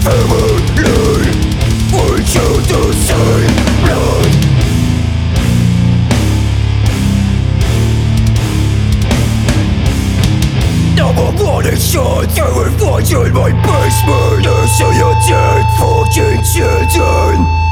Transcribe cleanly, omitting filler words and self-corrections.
family. We choose the same blood. Number one shots, I will find you in my basement. I see your dead fucking children.